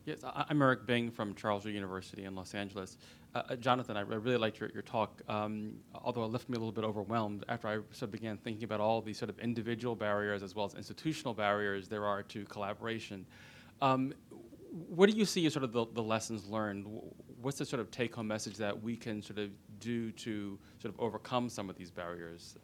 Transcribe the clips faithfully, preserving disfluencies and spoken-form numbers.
Yes, I- I'm Eric Bing from Charles Lee University in Los Angeles. Uh, uh, Jonathan, I I really liked your, your talk, um, although it left me a little bit overwhelmed after I sort of began thinking about all these sort of individual barriers as well as institutional barriers there are to collaboration. Um, what do you see as sort of the, the lessons learned? Wh- What's the sort of take-home message that we can sort of do to sort of overcome some of these barriers?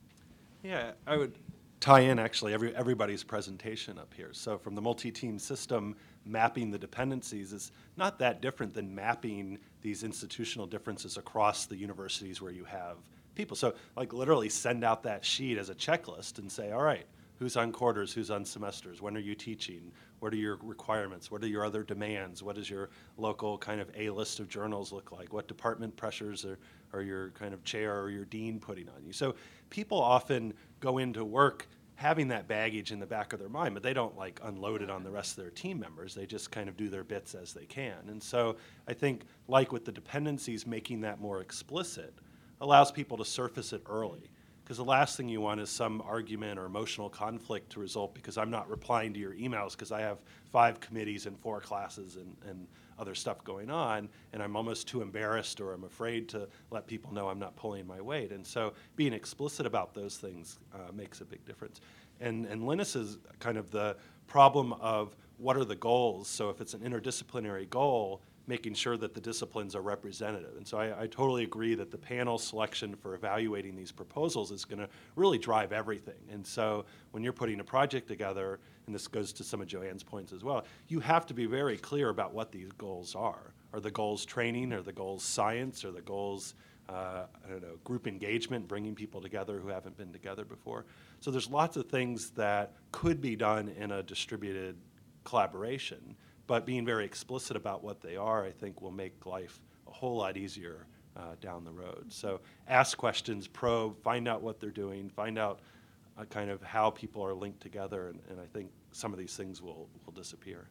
Yeah, I would tie in actually every, everybody's presentation up here. So from the multi-team system, mapping the dependencies is not that different than mapping these institutional differences across the universities where you have people. So like literally send out that sheet as a checklist and say, all right, who's on quarters, who's on semesters, when are you teaching, what are your requirements, what are your other demands, what does your local kind of A list of journals look like, what department pressures are, are your kind of chair or your dean putting on you. So people often go into work having that baggage in the back of their mind, but they don't like unload it on the rest of their team members. They just kind of do their bits as they can. And so I think like with the dependencies, making that more explicit allows people to surface it early. Because the last thing you want is some argument or emotional conflict to result because I'm not replying to your emails because I have five committees and four classes and, and other stuff going on, and I'm almost too embarrassed or I'm afraid to let people know I'm not pulling my weight. And so being explicit about those things uh, makes a big difference. And, and Linus is kind of the problem of what are the goals. So if it's an interdisciplinary goal, making sure that the disciplines are representative. And so I, I totally agree that the panel selection for evaluating these proposals is going to really drive everything. And so when you're putting a project together, and this goes to some of Joanne's points as well, you have to be very clear about what these goals are. Are the goals training? Are the goals science? Are the goals uh, I don't know, group engagement, bringing people together who haven't been together before? So there's lots of things that could be done in a distributed collaboration, but being very explicit about what they are, I think, will make life a whole lot easier uh, down the road. So ask questions, probe, find out what they're doing, find out uh, kind of how people are linked together, and, and I think some of these things will, will disappear.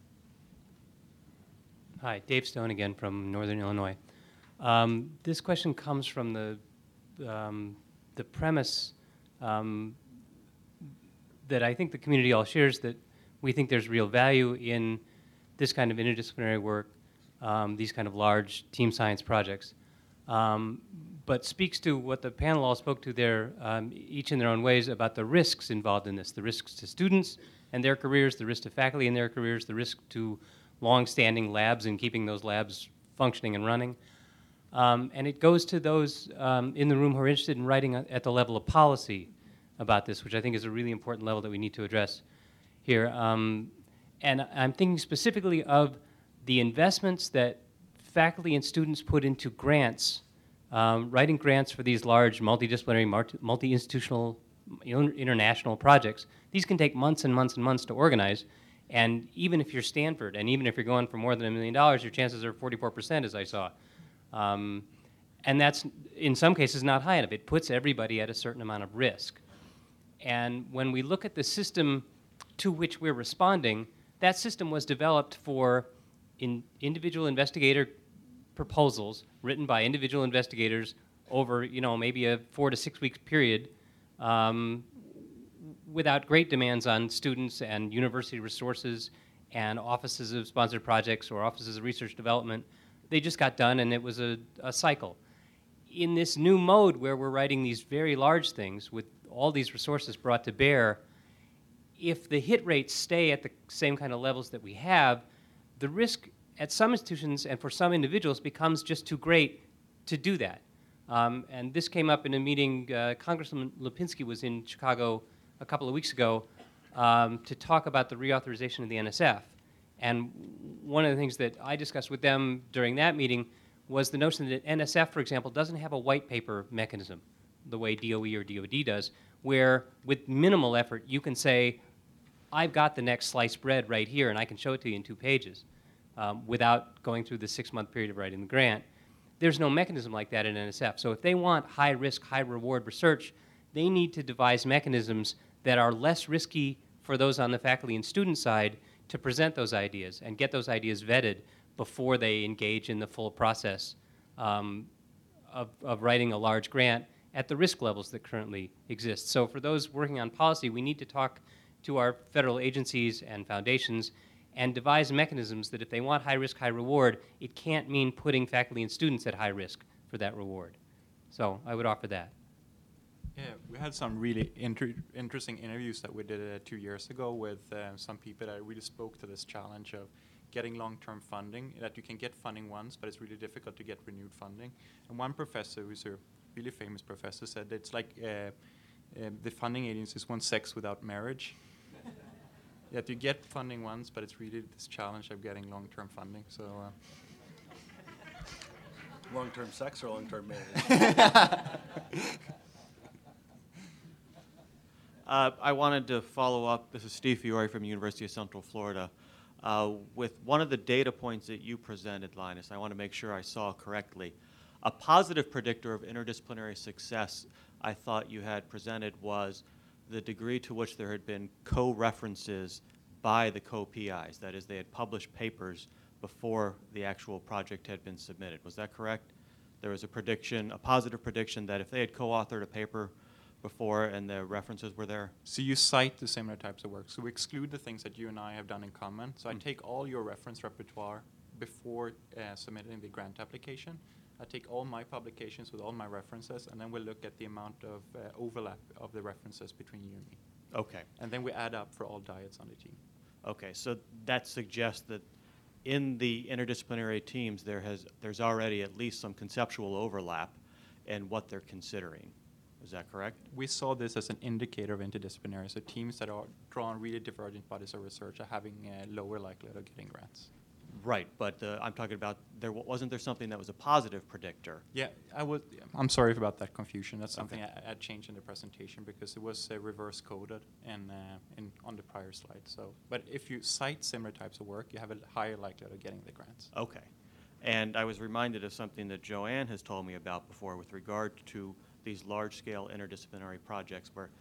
Hi, Dave Stone again from Northern Illinois. Um, this question comes from the, um, the premise um, that I think the community all shares, that we think there's real value in this kind of interdisciplinary work, um, these kind of large team science projects, um, but speaks to what the panel all spoke to there, um, each in their own ways, about the risks involved in this, the risks to students and their careers, the risk to faculty and their careers, the risk to long-standing labs and keeping those labs functioning and running. Um, and it goes to those um, in the room who are interested in writing at the level of policy about this, which I think is a really important level that we need to address here. Um, and I'm thinking specifically of the investments that faculty and students put into grants, um, writing grants for these large multidisciplinary, multi-institutional, international projects. These can take months and months and months to organize. And even if you're Stanford, and even if you're going for more than a million dollars, your chances are forty-four percent, as I saw. Um, and that's, in some cases, not high enough. It puts everybody at a certain amount of risk. And when we look at the system to which we're responding, that system was developed for in individual investigator proposals written by individual investigators over, you know, maybe a four to six week period, um, without great demands on students and university resources and offices of sponsored projects or offices of research development. They just got done, and it was a, a cycle. In this new mode where we're writing these very large things with all these resources brought to bear, if the hit rates stay at the same kind of levels that we have, the risk at some institutions and for some individuals becomes just too great to do that. Um, and this came up in a meeting. uh, Congressman Lipinski was in Chicago a couple of weeks ago um, to talk about the reauthorization of the N S F. And one of the things that I discussed with them during that meeting was the notion that N S F, for example, doesn't have a white paper mechanism the way D O E or D O D does, where with minimal effort you can say, I've got the next sliced bread right here and I can show it to you in two pages um, without going through the six-month period of writing the grant. There's no mechanism like that in N S F. So if they want high-risk, high-reward research, they need to devise mechanisms that are less risky for those on the faculty and student side to present those ideas and get those ideas vetted before they engage in the full process um, of, of writing a large grant at the risk levels that currently exist. So for those working on policy, we need to talk to our federal agencies and foundations and devise mechanisms that if they want high risk, high reward, it can't mean putting faculty and students at high risk for that reward. So I would offer that. Yeah, we had some really inter interesting interviews that we did uh, two years ago with uh, some people that really spoke to this challenge of getting long-term funding, that you can get funding once, but it's really difficult to get renewed funding. And one professor, who's a really famous professor, said that it's like uh, uh, the funding agencies want sex without marriage. That you get funding once, but it's really this challenge of getting long-term funding. So. Uh, Long-term sex or long-term marriage? Uh, I wanted to follow up. This is Steve Fiore from University of Central Florida. Uh, with one of the data points that you presented, Linus, I want to make sure I saw correctly. A positive predictor of interdisciplinary success I thought you had presented was the degree to which there had been co-references by the co-P Is. That is, they had published papers before the actual project had been submitted. Was that correct? There was a prediction, a positive prediction that if they had co-authored a paper before and the references were there? So you cite the similar types of work. So we exclude the things that you and I have done in common. So Mm. I take all your reference repertoire before uh, submitting the grant application. I take all my publications with all my references, and then we look at the amount of uh, overlap of the references between you and me. Okay. And then we add up for all diets on the team. Okay, so that suggests that in the interdisciplinary teams, there has, there's already at least some conceptual overlap in what they're considering. Is that correct? We saw this as an indicator of interdisciplinary. So teams that are drawn really divergent bodies of research are having a lower likelihood of getting grants. Right, but uh, I'm talking about, there wa- wasn't there something that was a positive predictor? Yeah, I would. I'm sorry about that confusion. That's something Okay. I, I changed in the presentation because it was uh, reverse coded in, uh, in on the prior slide. So, but if you cite similar types of work, you have a higher likelihood of getting the grants. Okay. And I was reminded of something that Joanne has told me about before with regard to these large-scale interdisciplinary projects where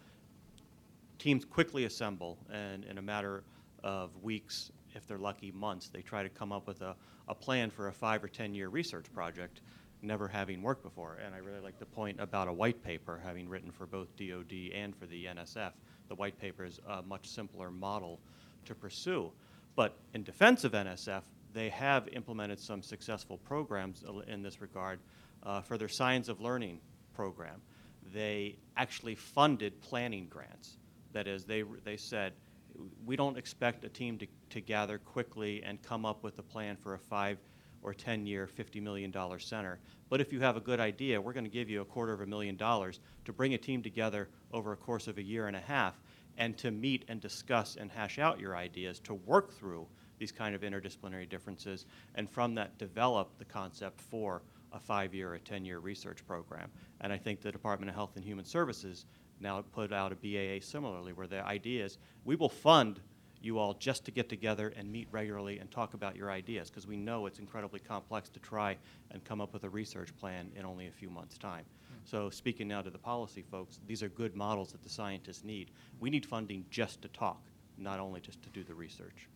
teams quickly assemble and in a matter of weeks, if they're lucky, months, they try to come up with a, a plan for a five or ten year research project, never having worked before. And I really like the point about a white paper, having written for both D O D and for the N S F. The white paper is a much simpler model to pursue. But in defense of N S F, they have implemented some successful programs in this regard uh, for their Science of Learning program. They actually funded planning grants. That is, they, they said, we don't expect a team to, to gather quickly and come up with a plan for a five or ten year, fifty million dollar center. But if you have a good idea, we're going to give you a quarter of a million dollars to bring a team together over a course of a year and a half and to meet and discuss and hash out your ideas, to work through these kind of interdisciplinary differences, and from that develop the concept for a five-year or a ten-year research program. And I think the Department of Health and Human Services now put out a B A A similarly, where the idea is we will fund you all just to get together and meet regularly and talk about your ideas, because we know it's incredibly complex to try and come up with a research plan in only a few months' time. Mm. So speaking now to the policy folks, these are good models that the scientists need. We need funding just to talk, not only just to do the research.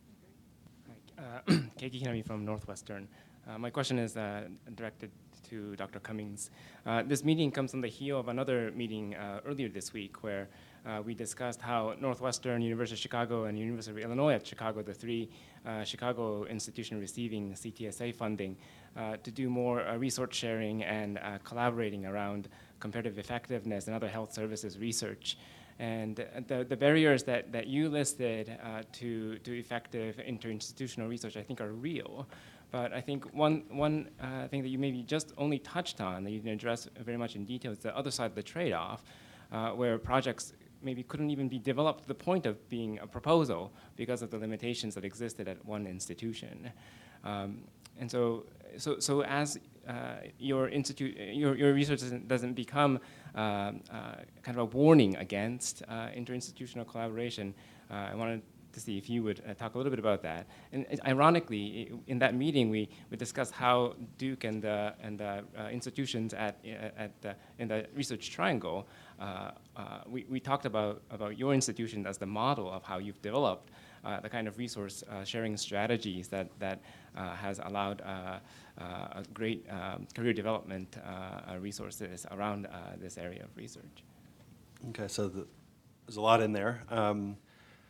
Uh, Keiki Hinami from Northwestern. Uh, my question is uh, directed to Doctor Cummings. Uh, this meeting comes on the heel of another meeting uh, earlier this week where uh, we discussed how Northwestern, University of Chicago, and University of Illinois at Chicago, the three uh, Chicago institutions receiving C T S A funding, uh, to do more uh, resource sharing and uh, collaborating around comparative effectiveness and other health services research. And uh, the, the barriers that, that you listed uh, to, to effective interinstitutional research, I think, are real. But I think one, one uh, thing that you maybe just only touched on that you didn't address very much in detail is the other side of the trade-off, uh, where projects maybe couldn't even be developed to the point of being a proposal because of the limitations that existed at one institution. Um, and so, so, so as uh, your institute, your, your research doesn't, doesn't become um, uh, kind of a warning against uh, interinstitutional collaboration, uh, I wanted to see if you would uh, talk a little bit about that. And uh, ironically, I, in that meeting, we, we discussed how Duke and the, and the uh, institutions at, uh, at the, in the Research Triangle, uh, uh, we, we talked about, about your institution as the model of how you've developed uh, the kind of resource uh, sharing strategies that, that uh, has allowed uh, uh, a great um, career development uh, resources around uh, this area of research. Okay, so the, there's a lot in there. Um,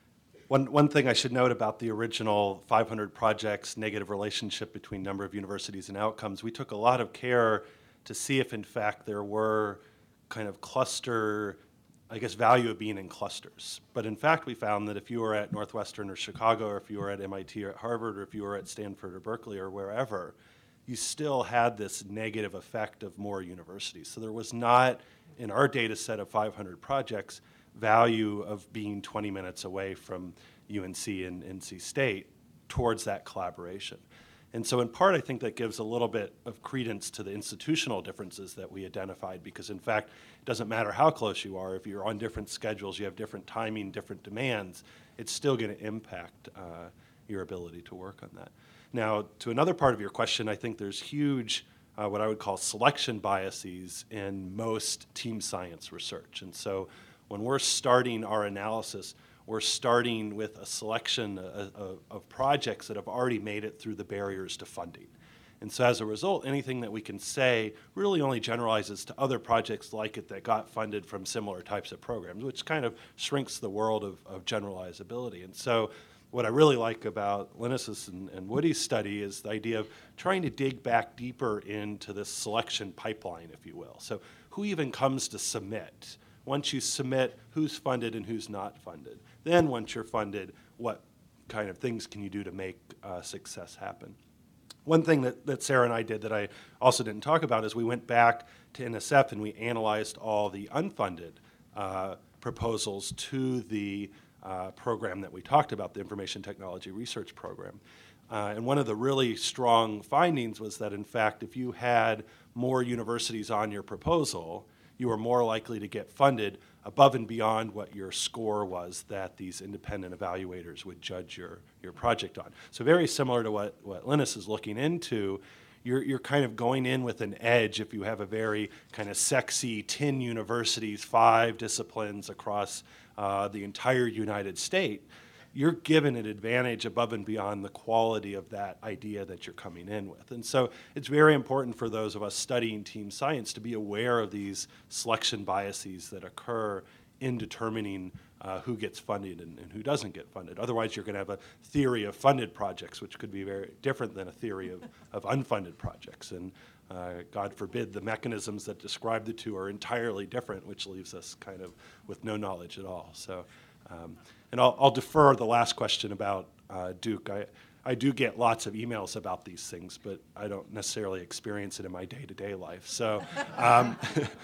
One, one thing I should note about the original five hundred projects, negative relationship between number of universities and outcomes, we took a lot of care to see if in fact there were kind of cluster, I guess, value of being in clusters. But in fact, we found that if you were at Northwestern or Chicago, or if you were at M I T or at Harvard, or if you were at Stanford or Berkeley or wherever, you still had this negative effect of more universities. So there was not, in our data set of five hundred projects, value of being twenty minutes away from U N C and N C State towards that collaboration. And so in part, I think that gives a little bit of credence to the institutional differences that we identified, because in fact, it doesn't matter how close you are. If you're on different schedules, you have different timing, different demands, it's still going to impact uh, your ability to work on that. Now, to another part of your question, I think there's huge, uh, what I would call selection biases in most team science research. And so when we're starting our analysis, we're starting with a selection of, of, of projects that have already made it through the barriers to funding. And so as a result, anything that we can say really only generalizes to other projects like it that got funded from similar types of programs, which kind of shrinks the world of, of generalizability. And so what I really like about Linus's and, and Woody's study is the idea of trying to dig back deeper into this selection pipeline, if you will. So who even comes to submit? Once you submit, who's funded and who's not funded? Then once you're funded, what kind of things can you do to make uh, success happen? One thing that, that Sarah and I did that I also didn't talk about is we went back to N S F and we analyzed all the unfunded uh, proposals to the uh, program that we talked about, the Information Technology Research Program. Uh, and one of the really strong findings was that, in fact, if you had more universities on your proposal, you were more likely to get funded above and beyond what your score was that these independent evaluators would judge your, your project on. So very similar to what, what Linus is looking into, you're, you're kind of going in with an edge if you have a very kind of sexy ten universities, five disciplines across uh, the entire United States. You're given an advantage above and beyond the quality of that idea that you're coming in with. And so it's very important for those of us studying team science to be aware of these selection biases that occur in determining uh, who gets funded and, and who doesn't get funded. Otherwise, you're going to have a theory of funded projects, which could be very different than a theory of, of unfunded projects. And uh, God forbid, the mechanisms that describe the two are entirely different, which leaves us kind of with no knowledge at all. So. Um, and I'll, I'll defer the last question about uh, Duke. I, I do get lots of emails about these things, but I don't necessarily experience it in my day-to-day life. So um,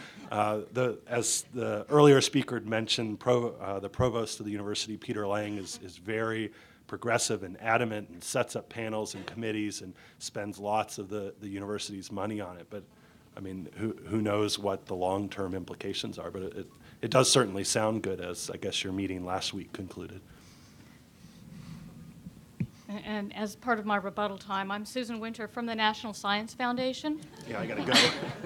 uh, the, as the earlier speaker had mentioned, pro, uh, the provost of the university, Peter Lang, is, is very progressive and adamant and sets up panels and committees and spends lots of the, the university's money on it. But I mean, who, who knows what the long-term implications are, but it, it, it does certainly sound good, as I guess your meeting last week concluded. And as part of my rebuttal time, I'm Susan Winter from the National Science Foundation. Yeah, I gotta go.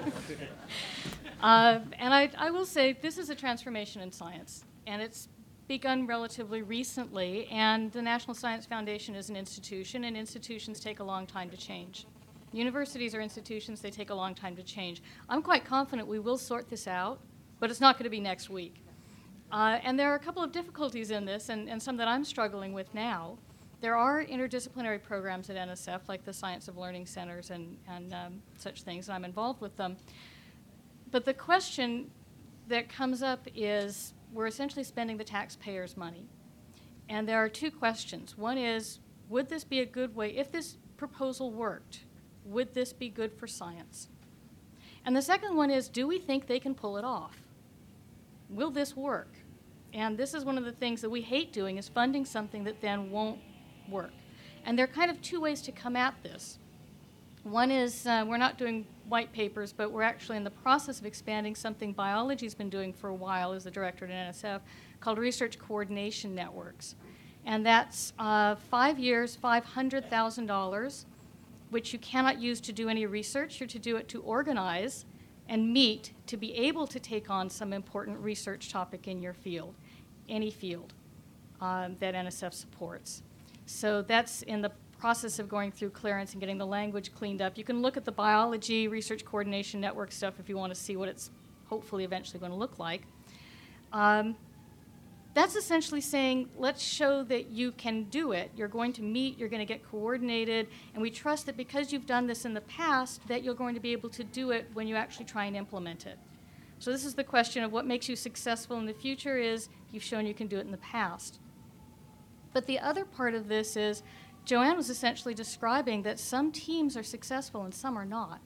uh, and I, I will say this is a transformation in science, and it's begun relatively recently, and the National Science Foundation is an institution, and institutions take a long time to change. Universities are institutions, they take a long time to change. I'm quite confident we will sort this out, but it's not going to be next week. Uh, and there are a couple of difficulties in this, and, and some that I'm struggling with now. There are interdisciplinary programs at N S F, like the Science of Learning Centers and, and um, such things, and I'm involved with them. But the question that comes up is, we're essentially spending the taxpayers' money. And there are two questions. One is, would this be a good way, if this proposal worked, would this be good for science? And the second one is, do we think they can pull it off? Will this work? And this is one of the things that we hate doing, is funding something that then won't work. And there are kind of two ways to come at this. One is uh, we're not doing white papers, but we're actually in the process of expanding something biology's been doing for a while as the director at N S F, called Research Coordination Networks. And that's uh, five years, five hundred thousand dollars, which you cannot use to do any research or to do it to organize and meet to be able to take on some important research topic in your field, any field um, that N S F supports. So that's in the process of going through clearance and getting the language cleaned up. You can look at the biology research coordination network stuff if you want to see what it's hopefully eventually going to look like. Um, That's essentially saying, let's show that you can do it. You're going to meet, you're going to get coordinated, and we trust that because you've done this in the past, that you're going to be able to do it when you actually try and implement it. So this is the question of what makes you successful in the future is you've shown you can do it in the past. But the other part of this is Joanne was essentially describing that some teams are successful and some are not.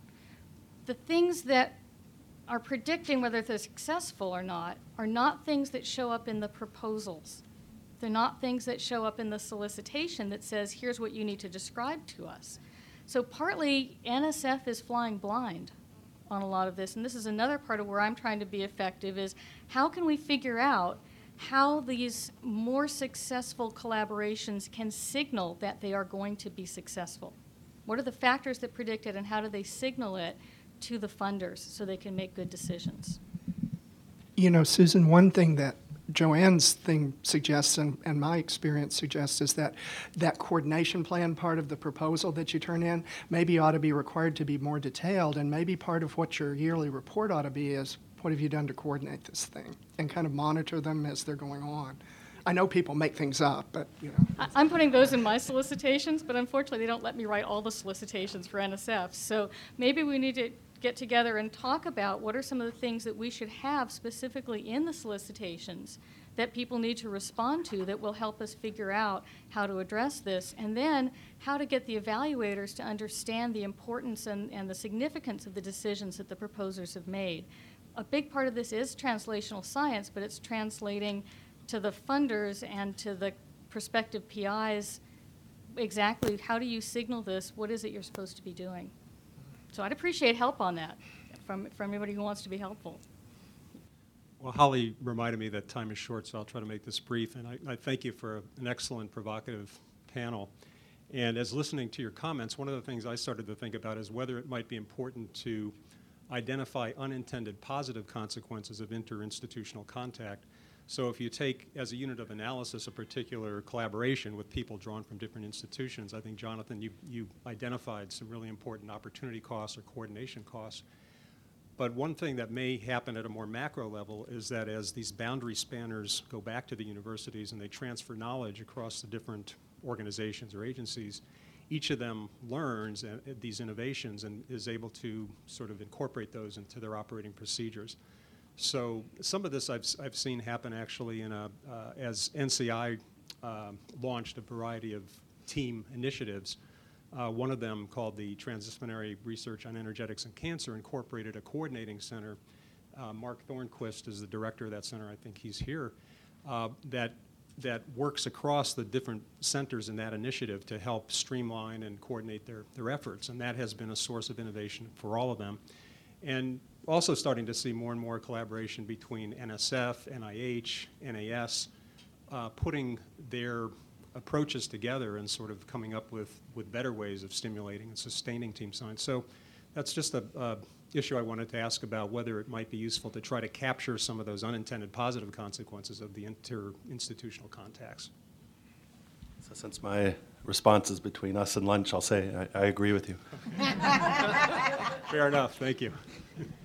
The things that are predicting whether they're successful or not are not things that show up in the proposals. They're not things that show up in the solicitation that says, here's what you need to describe to us. So partly, N S F is flying blind on a lot of this, and this is another part of where I'm trying to be effective is how can we figure out how these more successful collaborations can signal that they are going to be successful? What are the factors that predict it, and how do they signal it to the funders so they can make good decisions? You know, Susan, one thing that Joanne's thing suggests, and, and my experience suggests, is that that coordination plan part of the proposal that you turn in maybe ought to be required to be more detailed, and maybe part of what your yearly report ought to be is, what have you done to coordinate this thing? And kind of monitor them as they're going on. I know people make things up, but, you know. I- I'm putting those in my solicitations, but unfortunately, they don't let me write all the solicitations for N S F. So maybe we need to get together and talk about what are some of the things that we should have specifically in the solicitations that people need to respond to that will help us figure out how to address this, and then how to get the evaluators to understand the importance and, and the significance of the decisions that the proposers have made. A big part of this is translational science, but it's translating to the funders and to the prospective P Is exactly how do you signal this, what is it you're supposed to be doing. So I'd appreciate help on that from, from anybody who wants to be helpful. Well, Holly reminded me that time is short, so I'll try to make this brief. And I, I thank you for an excellent, provocative panel. And as listening to your comments, one of the things I started to think about is whether it might be important to identify unintended positive consequences of interinstitutional contact. So if you take, as a unit of analysis, a particular collaboration with people drawn from different institutions, I think, Jonathan, you, you identified some really important opportunity costs or coordination costs. But one thing that may happen at a more macro level is that as these boundary spanners go back to the universities and they transfer knowledge across the different organizations or agencies, each of them learns uh, these innovations and is able to sort of incorporate those into their operating procedures. So some of this I've, I've seen happen actually in a, uh, as N C I uh, launched a variety of team initiatives. Uh, one of them, called the Transdisciplinary Research on Energetics and Cancer, incorporated a coordinating center. Uh, Mark Thornquist is the director of that center. I think he's here. Uh, that that works across the different centers in that initiative to help streamline and coordinate their, their efforts. And that has been a source of innovation for all of them. And also starting to see more and more collaboration between N S F, N I H, N A S, uh, putting their approaches together and sort of coming up with, with better ways of stimulating and sustaining team science. So that's just a, a issue I wanted to ask about, whether it might be useful to try to capture some of those unintended positive consequences of the inter-institutional contacts. So since my response is between us and lunch, I'll say I, I agree with you. Fair enough. Thank you.